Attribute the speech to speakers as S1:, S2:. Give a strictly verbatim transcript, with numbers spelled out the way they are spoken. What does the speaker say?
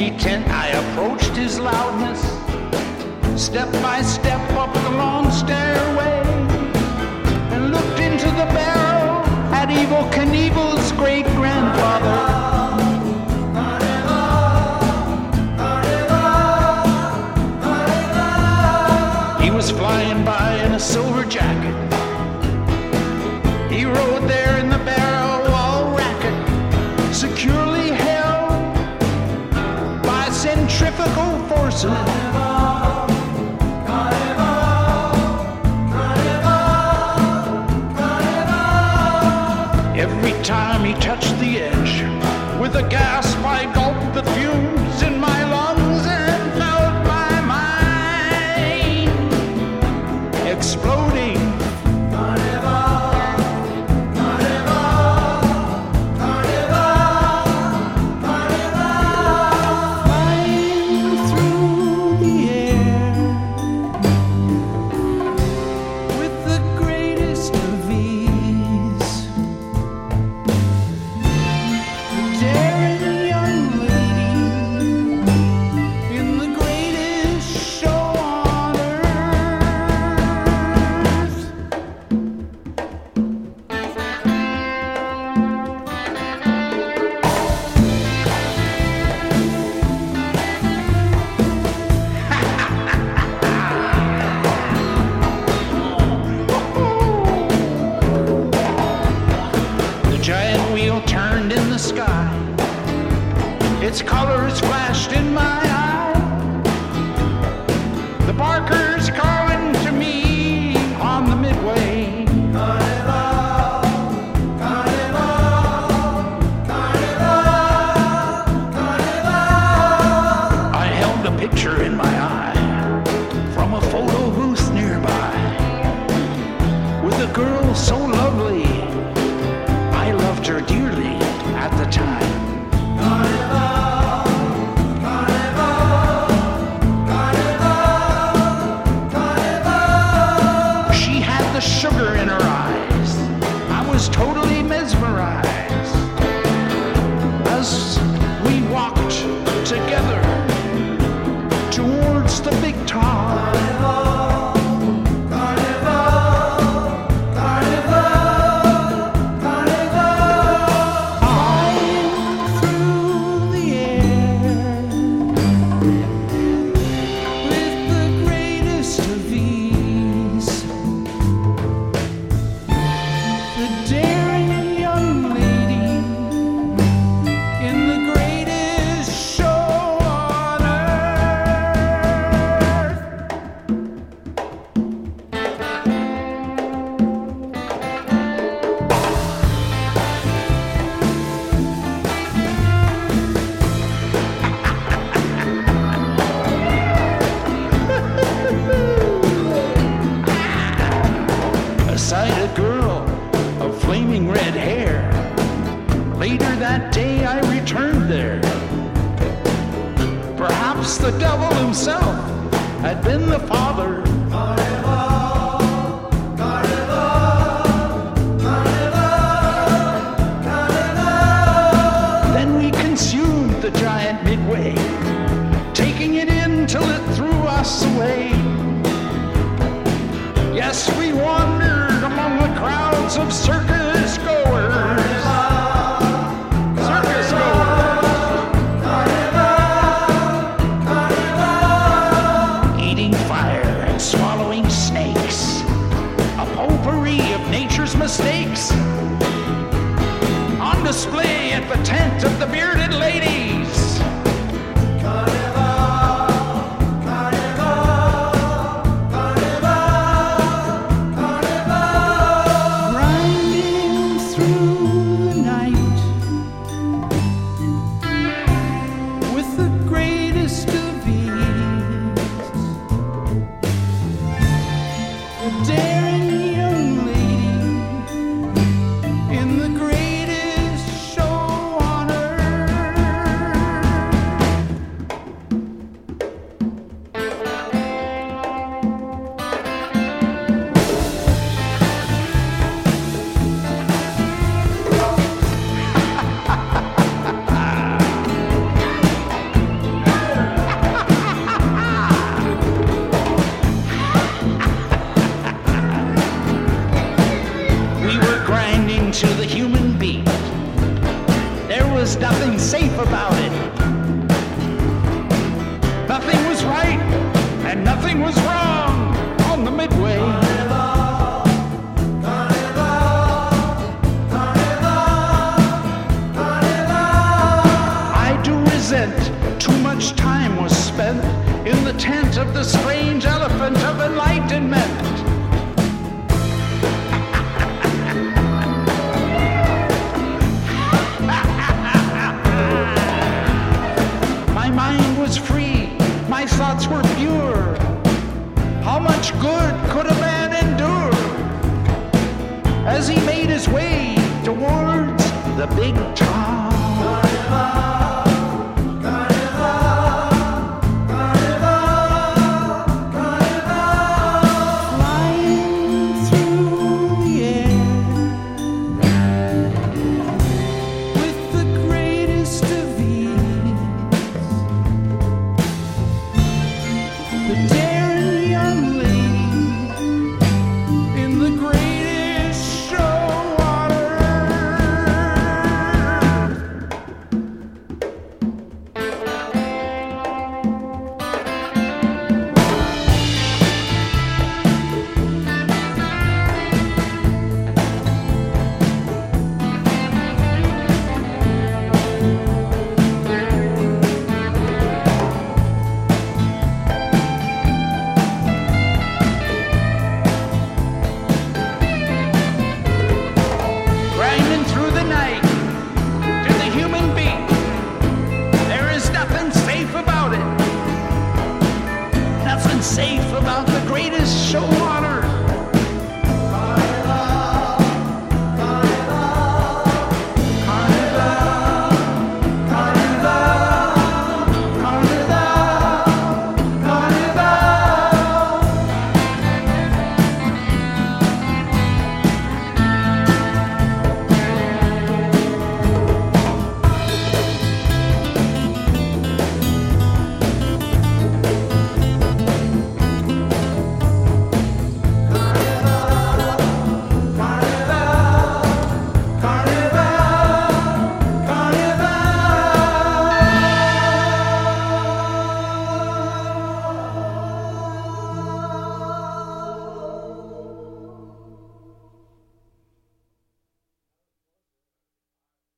S1: smoky tent, I approached his loudness, step by step up the long stairway, and looked into the barrel at Evel Knievel's great-grandfather. Flying by in a silver jacket, he rode there in the barrel all racket, securely held by centrifugal forces. Every time he touched the edge, with a gasp I gulped the fumes in my lungs and felt my mind exploding. Carnival, carnival, carnival, carnival. Flying through the air with the greatest of ease, the daring young lady in the greatest show on earth. The giant wheel turned in the sky, its colors flashed in my eye. The barkers calling to me on the midway. Carnival, carnival, carnival, carnival. I held the picture in my eye from a photo booth nearby, with a girl so lovely, I loved her dearly at the time. Carnival, carnival, carnival, carnival. She had the sugar in her eyes. I was totally mesmerized as we walked together towards the big top. Beside a girl of flaming red hair. Later that day I returned there. Perhaps the devil himself had been the father. Carnival, carnival, carnival, carnival. Then we consumed the giant midway, taking it in till it threw us away. Yes, we wandered among the crowds of circus goers. Circus goers. Eating fire and swallowing snakes. A potpourri of nature's mistakes. On display at the tent of the bearded ladies. safe about it. Nothing was right and nothing was wrong on the Midway. Carnival, Carnival, Carnival, Carnival. I do resent too much time was spent in the tent of the strange elephant of enlightenment. My mind was free, my thoughts were pure. How much good could a man endure? As he made his way towards the big town.